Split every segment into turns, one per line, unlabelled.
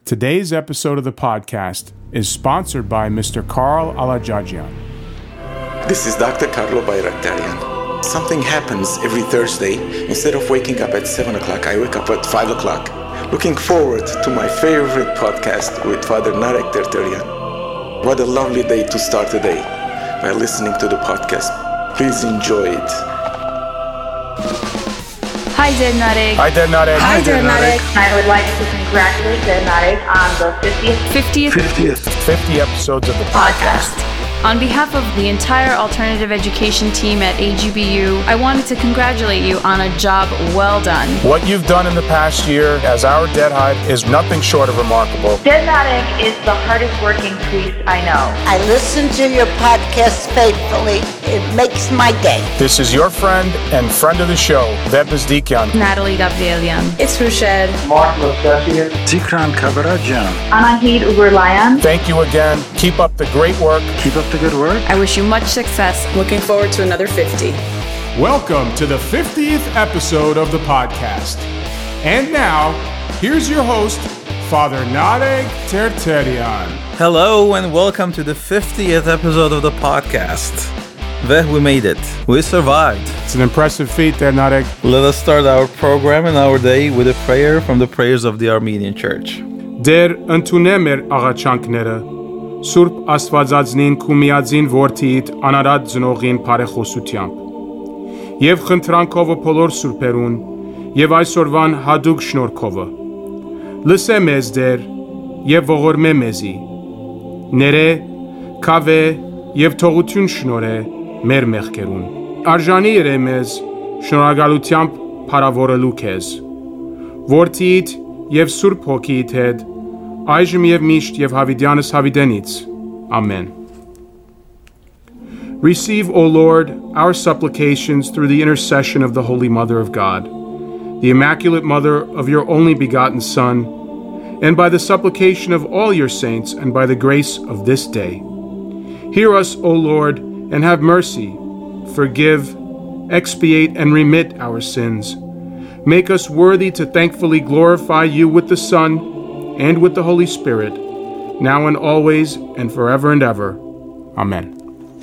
Today's episode of the podcast is sponsored by Mr. Carl Alajajian.
This is Dr. Carlo Bayraktarian. Something happens every Thursday. Instead of waking up at 7 o'clock, I wake up at 5 o'clock. Looking forward to my favorite podcast with Father Narek Tertullian. What a lovely day to start the day by listening to the podcast. Please enjoy it.
Hi, Dad Narek.
Hi, Dad Narek.
Hi, Dad Narek.
I would like to congratulate Dad Narek on the
50 episodes of the
podcast. On behalf of the entire alternative education team at AGBU, I wanted to congratulate you on a job well done.
What you've done in the past year as our Dead Hide is nothing short of remarkable.
Dad Narek is the hardest working priest I know.
I listen to your podcast faithfully. It makes my day.
This is your friend and friend of the show, Vebes Dikyan.
Natalie Gavdelian.
It's Rushed.
Mark Losesian.
Zikran Kavarajan.
Anahid Uberlayan.
Thank you again. Keep up the great work.
Keep up the good work.
I wish you much success.
Looking forward to another 50.
Welcome to the 50th episode of the podcast. And now, here's your host, Father Narek Tertullian.
Hello and welcome to the 50th episode of the podcast. We made it. We survived.
It's an impressive feat there, Narek.
Let us start our program and our day with a prayer from the prayers of the Armenian Church.
Դեր ընդունեմ մեր աղաչանքները, Սուրբ Աստվածածնին քու միածին որդիդ անարատ ծնողին բարեխոսությամբ, և խնդրանքովը բոլոր սուրբերուն, և այսօրվան հատուկ շնորհքովը, լսե մեզ դեր, և ողորմե մեզի, ներե, քավե, և թողություն շնորհե մեր մեղքերուն, արժանի ըրե մեզ, շնորհակալությամբ փառավորելու քեզ, որդիդ և Սուրբ Հոգիիդ հետ, այժմ և միշտ և հավիտյանս հավիտենից. Amen. Receive, O Lord, our supplications through the intercession of the Holy Mother of God, the Immaculate Mother of your only begotten Son, and by the supplication of all your saints and by the grace of this day. Hear us, O Lord, and have mercy. Forgive, expiate, and remit our sins. Make us worthy to thankfully glorify you with the Son and with the Holy Spirit, now and always and forever and ever. Amen.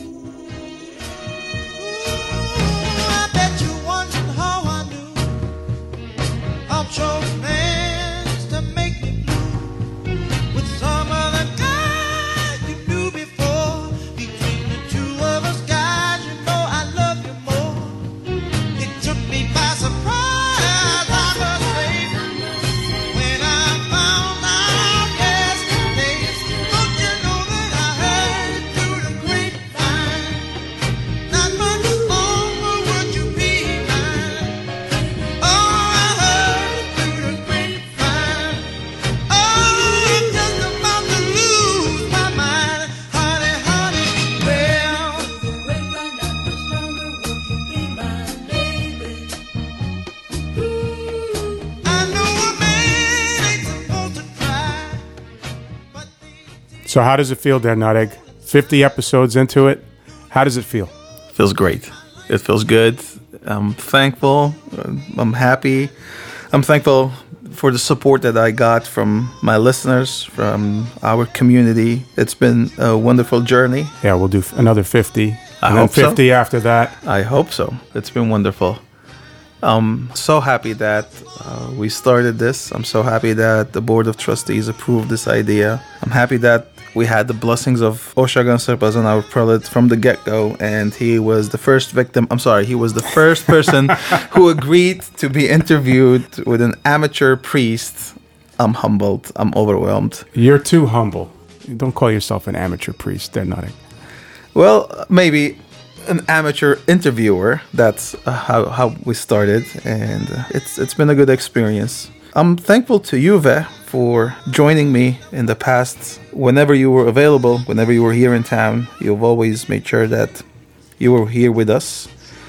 So how does it feel, Dad Narek? 50 episodes into it, how does it feel?
Feels great. It feels good. I'm thankful. I'm happy. I'm thankful for the support that I got from my listeners, from our community. It's been a wonderful journey.
Yeah, we'll do another 50.
I
and
hope
then 50
so.
after that.
I hope so. It's been wonderful. I'm so happy that we started this. I'm so happy that the Board of Trustees approved this idea. I'm happy that we had the blessings of Oshagan Serpazan, our prelate, from the get-go, and he was the first victim. He was the first person who agreed to be interviewed with an amateur priest. I'm humbled. I'm overwhelmed.
You're too humble. You don't call yourself an amateur priest. They're not.
Well, maybe an amateur interviewer. That's how we started, and it's been a good experience. I'm thankful to you, Ve, for joining me in the past. Whenever you were available, whenever you were here in town, you've always made sure that you were here with us.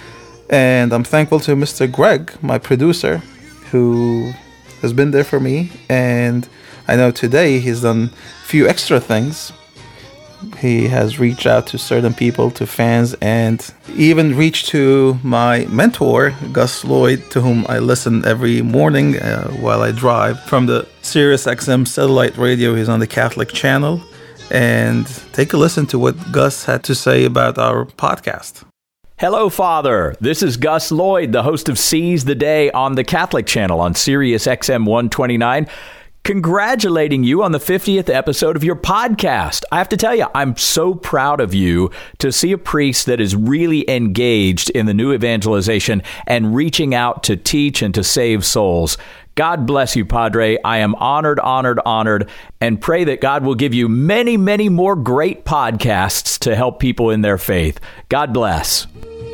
And I'm thankful to Mr. Greg, my producer, who has been there for me. And I know today he's done a few extra things He has reached out to certain people, to fans, and even reached to my mentor, Gus Lloyd, to whom I listen every morning while I drive from the Sirius XM satellite radio. He's on the Catholic channel. And take a listen to what Gus had to say about our podcast.
Hello, Father. This is Gus Lloyd, the host of Seize the Day on the Catholic channel on Sirius XM 129. Congratulating you on the 50th episode of your podcast. I have to tell you, I'm so proud of you to see a priest that is really engaged in the new evangelization and reaching out to teach and to save souls. God bless you, Padre. I am honored, and pray that God will give you many, many more great podcasts to help people in their faith. God bless.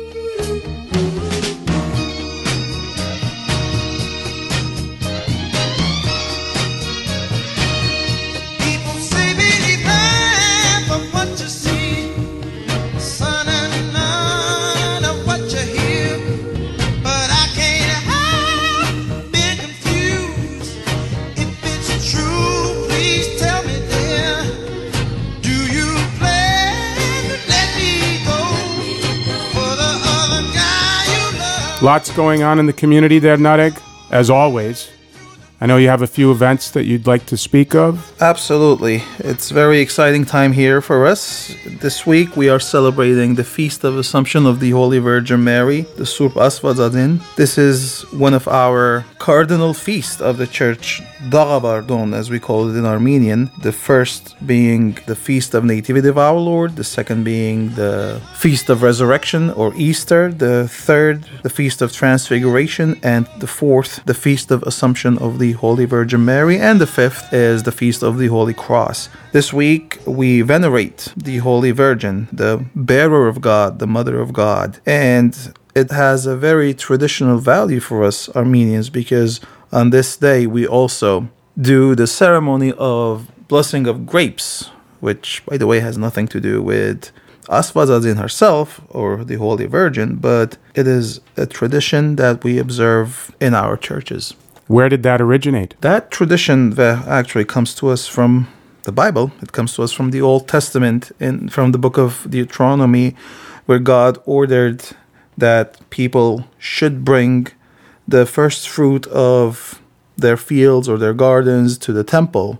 Lots going on in the community there, Nareg, as always. I know you have a few events that you'd like to speak of.
Absolutely. It's a very exciting time here for us. This week we are celebrating the Feast of Assumption of the Holy Virgin Mary, the Surp Asvazadin. This is one of our cardinal feasts of the Church, Dagabardon, as we call it in Armenian. The first being the Feast of Nativity of our Lord, the second being the Feast of Resurrection or Easter, the third, the Feast of Transfiguration, and the fourth, the Feast of Assumption of the Holy Virgin Mary, and the fifth is the Feast of the Holy Cross. This week we venerate the Holy Virgin, the bearer of God, the Mother of God, and it has a very traditional value for us Armenians because on this day we also do the ceremony of blessing of grapes, which by the way has nothing to do with Asvazadin herself or the Holy Virgin, but it is a tradition that we observe in our churches.
Where did that originate?
That tradition actually comes to us from the Bible. It comes to us from the Old Testament, from the book of Deuteronomy, where God ordered that people should bring the first fruit of their fields or their gardens to the temple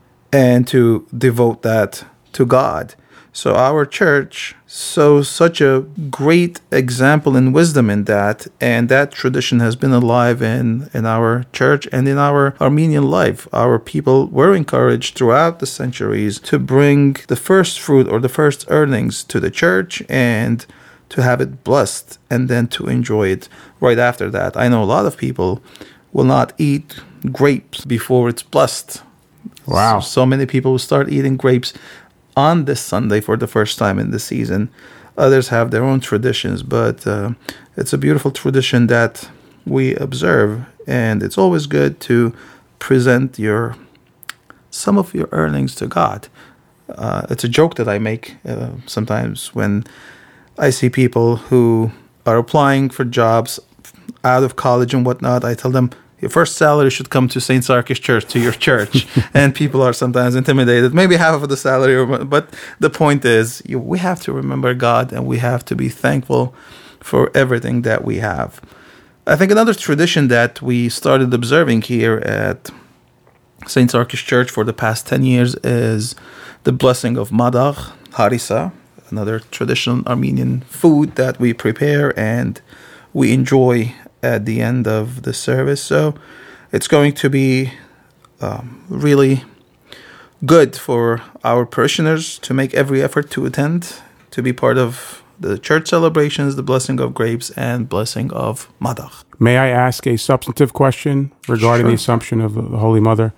and to devote that to God. So our church shows such a great example and wisdom in that, and that tradition has been alive in our church and in our Armenian life. Our people were encouraged throughout the centuries to bring the first fruit or the first earnings to the church and to have it blessed and then to enjoy it right after that. I know a lot of people will not eat grapes before it's blessed.
Wow.
So many people will start eating grapes on this Sunday for the first time in the season. Others have their own traditions, but it's a beautiful tradition that we observe, and it's always good to present some of your earnings to God. It's a joke that I make sometimes when I see people who are applying for jobs out of college and whatnot. I tell them, your first salary should come to St. Sarkis Church, to your church. And people are sometimes intimidated. Maybe half of the salary, but the point is, we have to remember God and we have to be thankful for everything that we have. I think another tradition that we started observing here at St. Sarkis Church for the past 10 years is the blessing of madach, harissa, another traditional Armenian food that we prepare and we enjoy at the end of the service. So it's going to be really good for our parishioners to make every effort to attend, to be part of the church celebrations, the blessing of grapes, and blessing of madach.
May I ask a substantive question regarding the Assumption of the Holy Mother?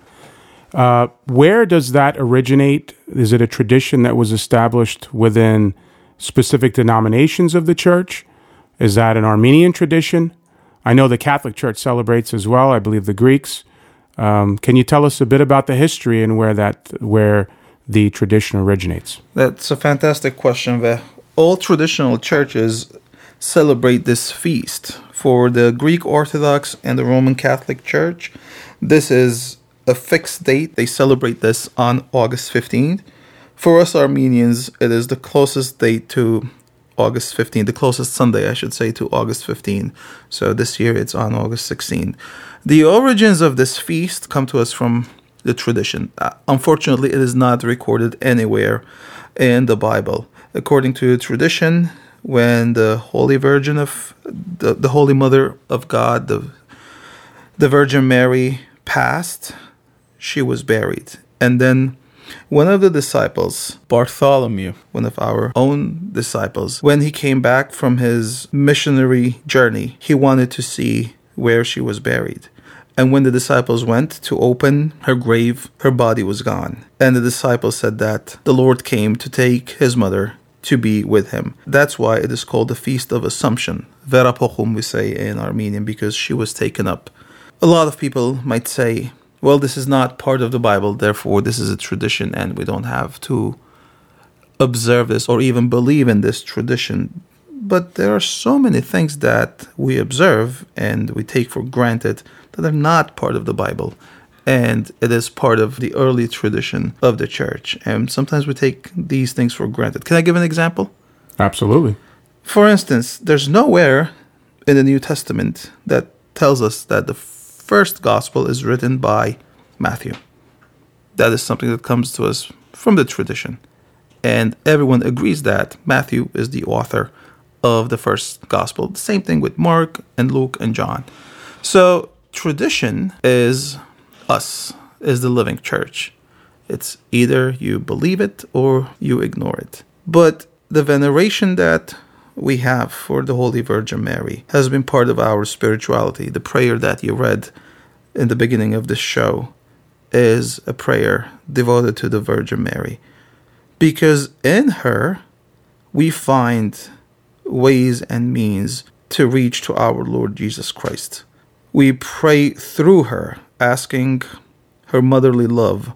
Where does that originate? Is it a tradition that was established within specific denominations of the church? Is that an Armenian tradition? I know the Catholic Church celebrates as well. I believe the Greeks. Can you tell us a bit about the history and where the tradition originates?
That's a fantastic question. All traditional churches celebrate this feast. For the Greek Orthodox and the Roman Catholic Church, this is a fixed date. They celebrate this on August 15th. For us Armenians, it is the closest date to August 15, the closest Sunday, I should say, to August 15. So this year it's on August 16. The origins of this feast come to us from the tradition. Unfortunately, it is not recorded anywhere in the Bible. According to tradition, when the Holy Virgin of the Holy Mother of God, the Virgin Mary, passed, she was buried. And then one of the disciples, Bartholomew, one of our own disciples, when he came back from his missionary journey, he wanted to see where she was buried. And when the disciples went to open her grave, her body was gone. And the disciples said that the Lord came to take his mother to be with him. That's why it is called the Feast of Assumption. Vera Pochum, we say in Armenian, because she was taken up. A lot of people might say, well, this is not part of the Bible, therefore this is a tradition and we don't have to observe this or even believe in this tradition. But there are so many things that we observe and we take for granted that are not part of the Bible. And it is part of the early tradition of the church. And sometimes we take these things for granted. Can I give an example?
Absolutely.
For instance, there's nowhere in the New Testament that tells us that the first gospel is written by Matthew. That is something that comes to us from the tradition. And everyone agrees that Matthew is the author of the first gospel. The same thing with Mark and Luke and John. So tradition is us, is the living church. It's either you believe it or you ignore it. But the veneration that we have for the Holy Virgin Mary has been part of our spirituality. The prayer that you read in the beginning of this show is a prayer devoted to the Virgin Mary. Because in her, we find ways and means to reach to our Lord Jesus Christ. We pray through her, asking her motherly love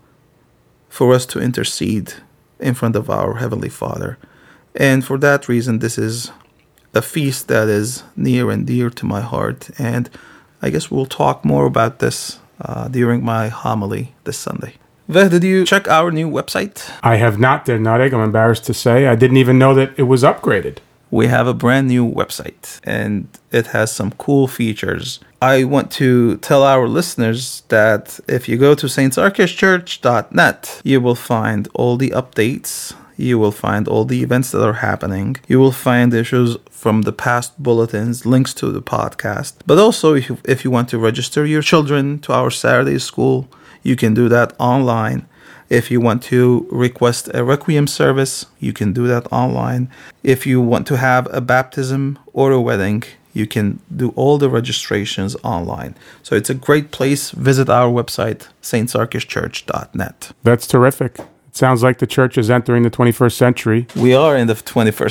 for us to intercede in front of our Heavenly Father. And for that reason, this is a feast that is near and dear to my heart. And I guess we'll talk more about this during my homily this Sunday. Veh, did you check our new website?
I have not, Der Narek. I'm embarrassed to say. I didn't even know that it was upgraded.
We have a brand new website, and it has some cool features. I want to tell our listeners that if you go to saintsarkishchurch.net, you will find all the updates. You will find all the events that are happening. You will find issues from the past bulletins, links to the podcast. But also, if you want to register your children to our Saturday school, you can do that online. If you want to request a requiem service, you can do that online. If you want to have a baptism or a wedding, you can do all the registrations online. So it's a great place. Visit our website, saintsarkishchurch.net.
That's terrific. It sounds like the church is entering the 21st century.
We are in the 21st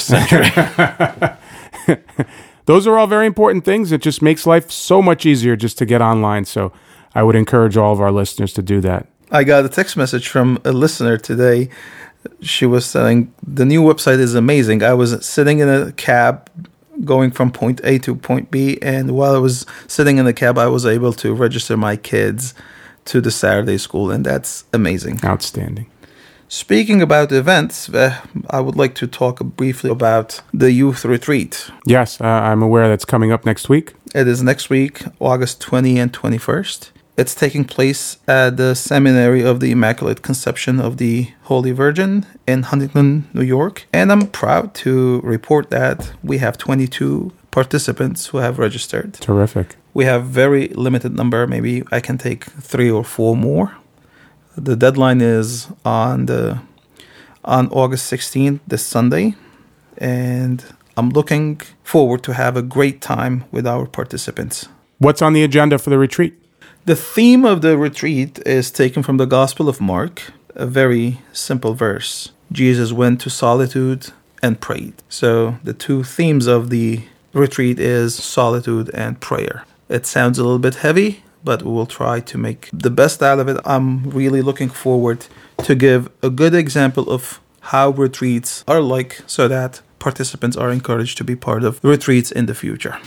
century.
Those are all very important things. It just makes life so much easier just to get online. So I would encourage all of our listeners to do that.
I got a text message from a listener today. She was saying, the new website is amazing. I was sitting in a cab going from point A to point B, and while I was sitting in the cab, I was able to register my kids to the Saturday school, and that's amazing.
Outstanding.
Speaking about events, I would like to talk briefly about the youth retreat.
Yes, I'm aware that's coming up next week.
It is next week, August 20 and 21st. It's taking place at the Seminary of the Immaculate Conception of the Holy Virgin in Huntington, New York. And I'm proud to report that we have 22 participants who have registered.
Terrific.
We have very limited number. Maybe I can take 3 or 4 more. The deadline is on August 16th, this Sunday. And I'm looking forward to have a great time with our participants.
What's on the agenda for the retreat?
The theme of the retreat is taken from the Gospel of Mark, a very simple verse. Jesus went to solitude and prayed. So the two themes of the retreat is solitude and prayer. It sounds a little bit heavy, but we will try to make the best out of it. I'm really looking forward to give a good example of how retreats are like so that participants are encouraged to be part of retreats in the future.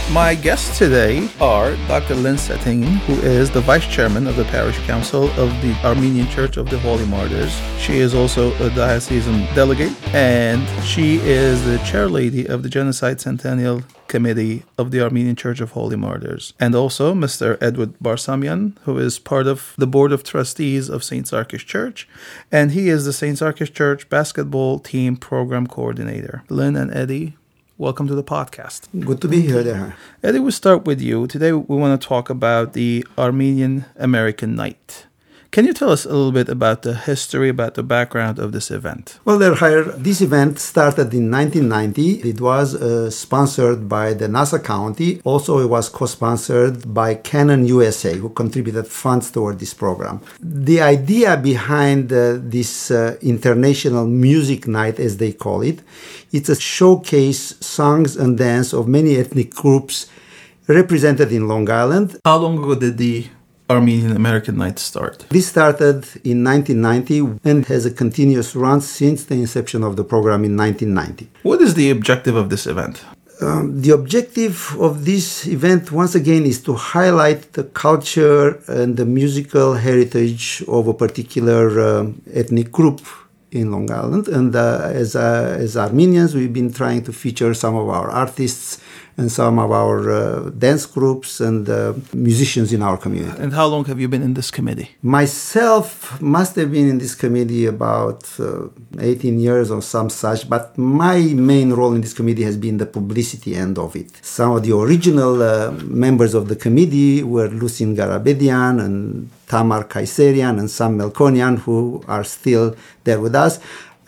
My guests today are Dr. Lynn Setting, who is the Vice Chairman of the Parish Council of the Armenian Church of the Holy Martyrs. She is also a diocesan delegate, and she is the Chair Lady of the Genocide Centennial Committee of the Armenian Church of Holy Martyrs. And also Mr. Edward Barsamian, who is part of the Board of Trustees of St. Sarkis Church, and he is the St. Sarkis Church Basketball Team Program Coordinator. Lynn and Eddie, welcome to the podcast.
Good to be here there.
Eddie, we'll start with you. Today we want to talk about the Armenian American Night. Can you tell us a little bit about the history, about the background of this event?
Well, this event started in 1990. It was sponsored by the Nassau County. Also, it was co-sponsored by Canon USA, who contributed funds toward this program. The idea behind this International Music Night, as they call it, it's a showcase songs and dance of many ethnic groups represented in Long Island.
How long ago did the Armenian American Night start?
This started in 1990 and has a continuous run since the inception of the program in 1990.
What is the objective of this event?
The objective of this event, once again, is to highlight the culture and the musical heritage of a particular ethnic group in Long Island. And as Armenians, we've been trying to feature some of our artists and some of our dance groups and musicians in our community.
And how long have you been in this committee?
Myself must have been in this committee about 18 years or some such, but my main role in this committee has been the publicity end of it. Some of the original members of the committee were Lucien Garabedian and Tamar Kayserian and Sam Melkonian, who are still there with us.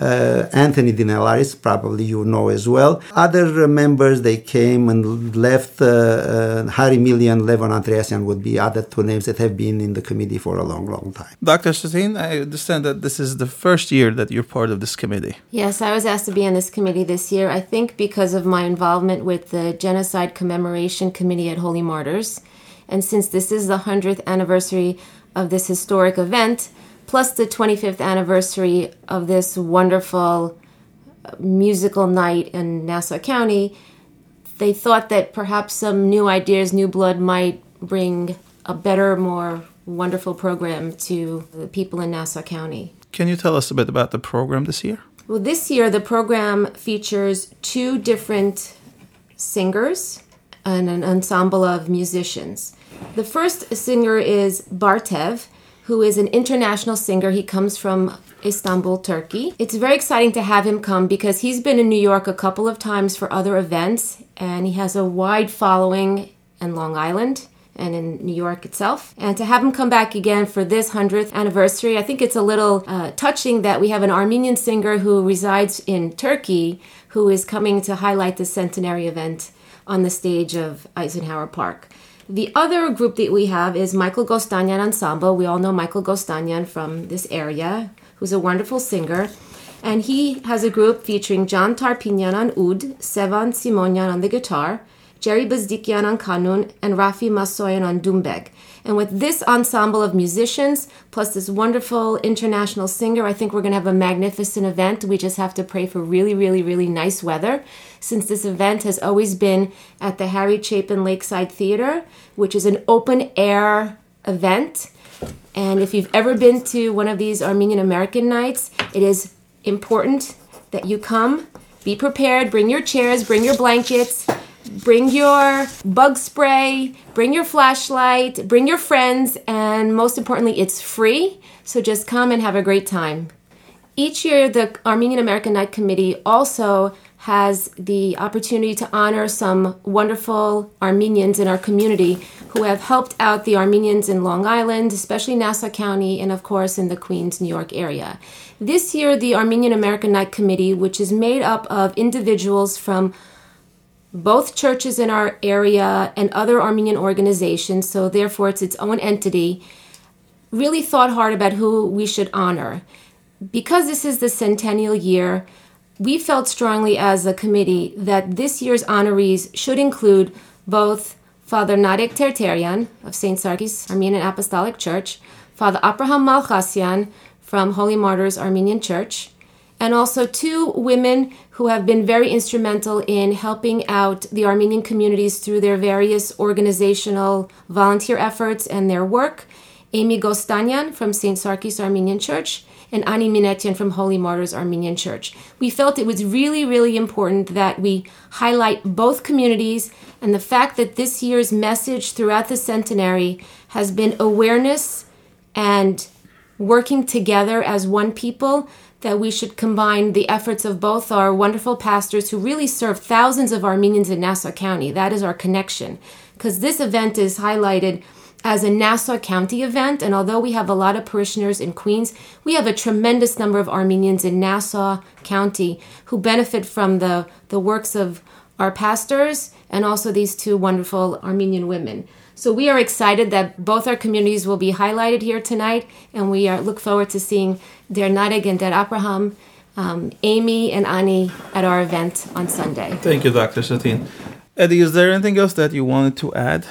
Anthony Dinelaris, probably you know as well. Other members, they came and left. Harry Millian, Levon Andreasian would be other two names that have been in the committee for a long, long time.
Dr. Satin, I understand that this is the first year that you're part of this committee.
Yes, I was asked to be on this committee this year, I think because of my involvement with the Genocide Commemoration Committee at Holy Martyrs. And since this is the 100th anniversary of this historic event, plus the 25th anniversary of this wonderful musical night in Nassau County, they thought that perhaps some new ideas, new blood might bring a better, more wonderful program to the people in Nassau County.
Can you tell us a bit about the program this year?
Well, this year the program features two different singers and an ensemble of musicians. The first singer is Bartev, who is an international singer. He comes from Istanbul, Turkey. It's very exciting to have him come because he's been in New York a couple of times for other events, and he has a wide following in Long Island and in New York itself. And to have him come back again for this 100th anniversary, I think it's a little touching that we have an Armenian singer who resides in Turkey who is coming to highlight the centenary event on the stage of Eisenhower Park. The other group that we have is Michael Gostanyan Ensemble. We all know Michael Gostanyan from this area, who's a wonderful singer. And he has a group featuring John Tarpinyan on oud, Sevan Simonyan on the guitar, Jerry Bazdikian on kanun, and Rafi Masoyan on dumbeg. And with this ensemble of musicians, plus this wonderful international singer, I think we're going to have a magnificent event. We just have to pray for really, really, really nice weather, since this event has always been at the Harry Chapin Lakeside Theater, which is an open-air event. And if you've ever been to one of these Armenian American nights, it is important that you come. Be prepared. Bring your chairs. Bring your blankets. Bring your bug spray, bring your flashlight, bring your friends, and most importantly, it's free, so just come and have a great time. Each year, the Armenian American Night Committee also has the opportunity to honor some wonderful Armenians in our community who have helped out the Armenians in Long Island, especially Nassau County, and of course in the Queens, New York area. This year, the Armenian American Night Committee, which is made up of individuals from both churches in our area and other Armenian organizations, so therefore it's its own entity, really thought hard about who we should honor. Because this is the centennial year, we felt strongly as a committee that this year's honorees should include both Father Narek Terterian of St. Sarkis Armenian Apostolic Church, Father Abraham Malchasian from Holy Martyrs Armenian Church, and also 2 women who have been very instrumental in helping out the Armenian communities through their various organizational volunteer efforts and their work. Amy Gostanyan from St. Sarkis Armenian Church and Ani Minetian from Holy Martyrs Armenian Church. We felt it was really, really important that we highlight both communities, and the fact that this year's message throughout the centenary has been awareness and working together as one people, that we should combine the efforts of both our wonderful pastors who really serve thousands of Armenians in Nassau County. That is our connection, because this event is highlighted as a Nassau County event, and although we have a lot of parishioners in Queens, we have a tremendous number of Armenians in Nassau County who benefit from the works of our pastors and also these 2 wonderful Armenian women. So we are excited that both our communities will be highlighted here tonight, and we look forward to seeing Der Nareg and Der Abraham, Amy and Ani at our event on Sunday.
Thank you, Dr. Satin. Eddie, is there anything else that you wanted to add?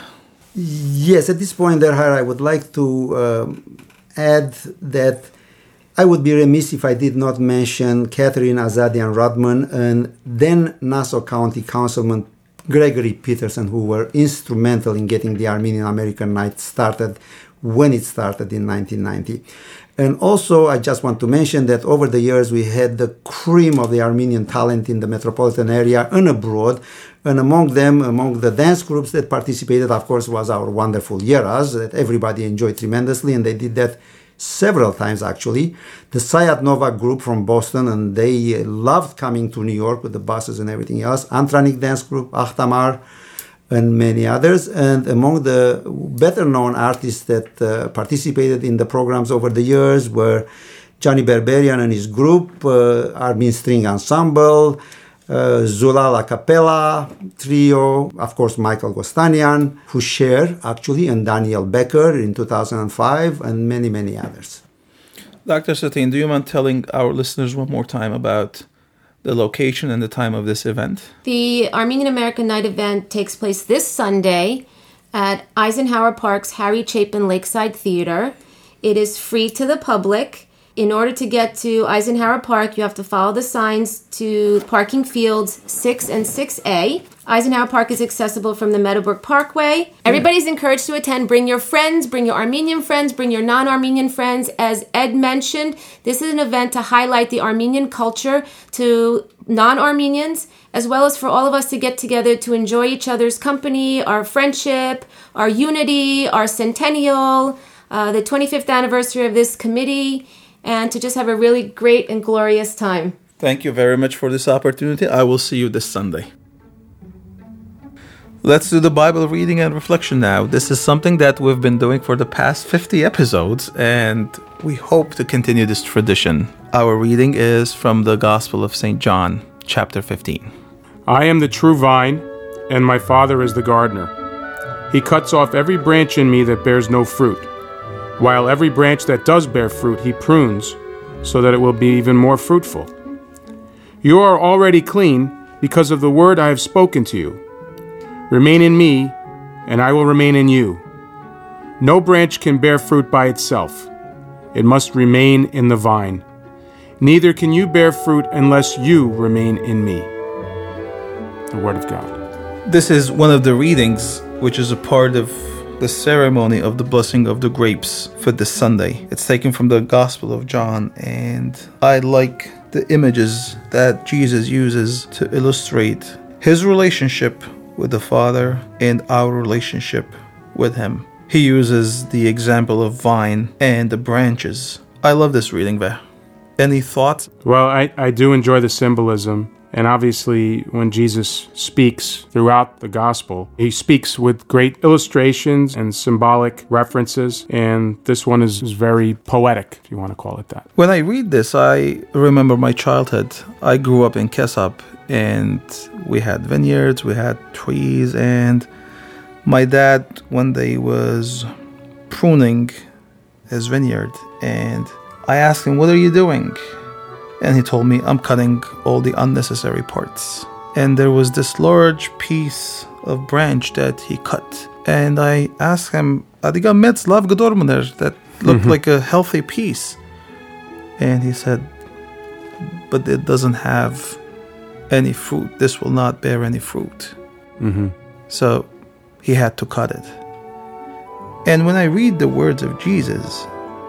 Yes, at this point, I would like to add that I would be remiss if I did not mention Catherine Azadian Rodman and then Nassau County Councilman Gregory Peterson, who were instrumental in getting the Armenian American Night started when it started in 1990. And also, I just want to mention that over the years, we had the cream of the Armenian talent in the metropolitan area and abroad. And among them, among the dance groups that participated, of course, was our wonderful Yeras that everybody enjoyed tremendously. And they did that several times, actually. The Sayat Nova group from Boston, and they loved coming to New York with the buses and everything else. Antranik dance group, Ahtamar, and many others. And among the better-known artists that participated in the programs over the years were Johnny Berberian and his group, Armin String Ensemble, Zulal a Cappella Trio, of course Michael Gostanyan, Husher actually, and Daniel Becker in 2005, and many, many others.
Dr. Satin, do you mind telling our listeners one more time about the location and the time of this event?
The Armenian American Night event takes place this Sunday at Eisenhower Park's Harry Chapin Lakeside Theater. It is free to the public. In order to get to Eisenhower Park, you have to follow the signs to parking fields 6 and 6A. Eisenhower Park is accessible from the Meadowbrook Parkway. Everybody's encouraged to attend. Bring your friends, bring your Armenian friends, bring your non-Armenian friends. As Ed mentioned, this is an event to highlight the Armenian culture to non-Armenians, as well as for all of us to get together to enjoy each other's company, our friendship, our unity, our centennial, the 25th anniversary of this committee, and to just have a really great and glorious time.
Thank you very much for this opportunity. I will see you this Sunday. Let's do the Bible reading and reflection now. This is something that we've been doing for the past 50 episodes, and we hope to continue this tradition. Our reading is from the Gospel of St. John, chapter 15.
I am the true vine, and my Father is the gardener. He cuts off every branch in me that bears no fruit, while every branch that does bear fruit he prunes, so that it will be even more fruitful. You are already clean because of the word I have spoken to you. Remain in me, and I will remain in you. No branch can bear fruit by itself. It must remain in the vine. Neither can you bear fruit unless you remain in me. The Word of God.
This is one of the readings which is a part of the ceremony of the blessing of the grapes for this Sunday. It's taken from the Gospel of John, and I like the images that Jesus uses to illustrate his relationship with the Father and our relationship with him. He uses the example of vine and the branches. I love this reading, Ve. Any thoughts?
Well, I do enjoy the symbolism. And obviously, when Jesus speaks throughout the gospel, he speaks with great illustrations and symbolic references. And this one is very poetic, if you want to call it that.
When I read this, I remember my childhood. I grew up in Kesap, and we had vineyards, we had trees. And my dad, one day, was pruning his vineyard. And I asked him, "What are you doing?" And he told me, "I'm cutting all the unnecessary parts." And there was this large piece of branch that he cut. And I asked him, "Adiga metz lav gador maner," that looked like a healthy piece. And he said, but it doesn't have any fruit. This will not bear any fruit.
Mm-hmm.
So he had to cut it. And when I read the words of Jesus,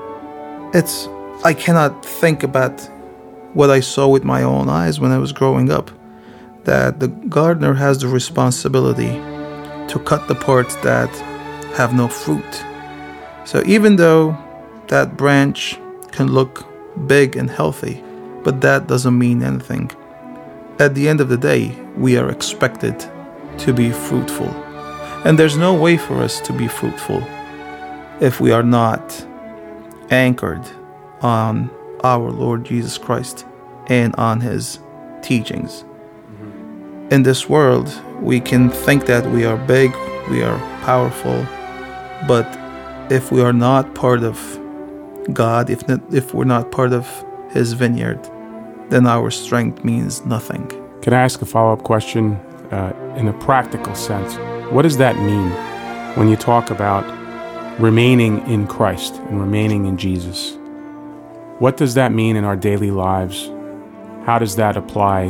I cannot think about what I saw with my own eyes when I was growing up, that the gardener has the responsibility to cut the parts that have no fruit. So even though that branch can look big and healthy, but that doesn't mean anything. At the end of the day, we are expected to be fruitful. And there's no way for us to be fruitful if we are not anchored on our Lord Jesus Christ and on His teachings. In this world, we can think that we are big, we are powerful, but if we are not part of God, if we're not part of His vineyard, then our strength means nothing.
Can I ask a follow-up question in a practical sense? What does that mean when you talk about remaining in Christ and remaining in Jesus? What does that mean in our daily lives? How does that apply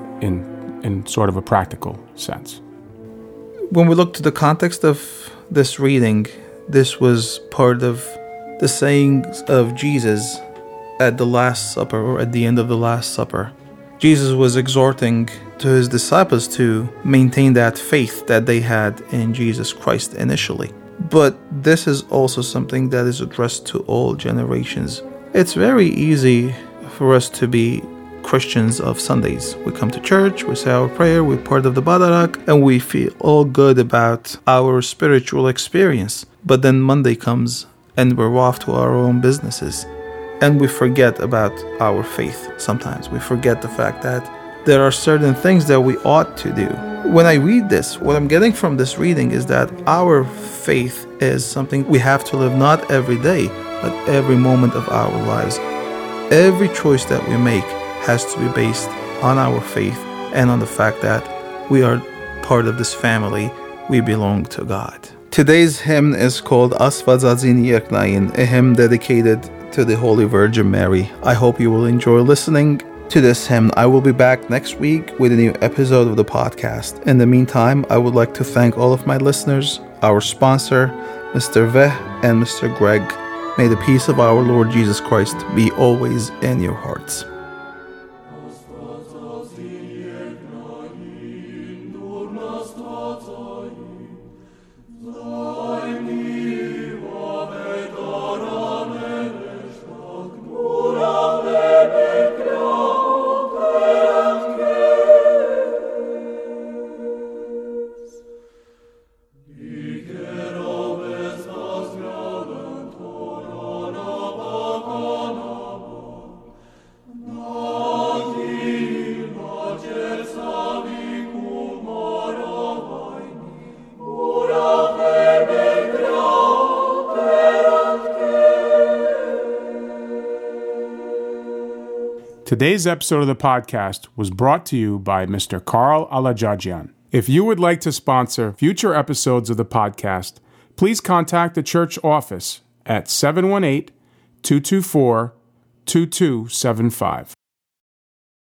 in sort of a practical sense?
When we look to the context of this reading, this was part of the sayings of Jesus at the Last Supper, or at the end of the Last Supper. Jesus was exhorting to His disciples to maintain that faith that they had in Jesus Christ initially. But this is also something that is addressed to all generations. It's very easy for us to be Christians of Sundays. We come to church, we say our prayer, we're part of the Badarak, and we feel all good about our spiritual experience. But then Monday comes and we're off to our own businesses. And we forget about our faith sometimes. We forget the fact that there are certain things that we ought to do. When I read this, what I'm getting from this reading is that our faith is something we have to live not every day, but every moment of our lives. Every choice that we make has to be based on our faith and on the fact that we are part of this family. We belong to God. Today's hymn is called Asvazazin Yeknayin, a hymn dedicated to the Holy Virgin Mary. I hope you will enjoy listening to this hymn. I will be back next week with a new episode of the podcast. In the meantime, I would like to thank all of my listeners, our sponsor, Mr. Veh and Mr. Greg. May the peace of our Lord Jesus Christ be always in your hearts.
Today's episode of the podcast was brought to you by Mr. Carl Alajajian. If you would like to sponsor future episodes of the podcast, please contact the church office at 718-224-2275.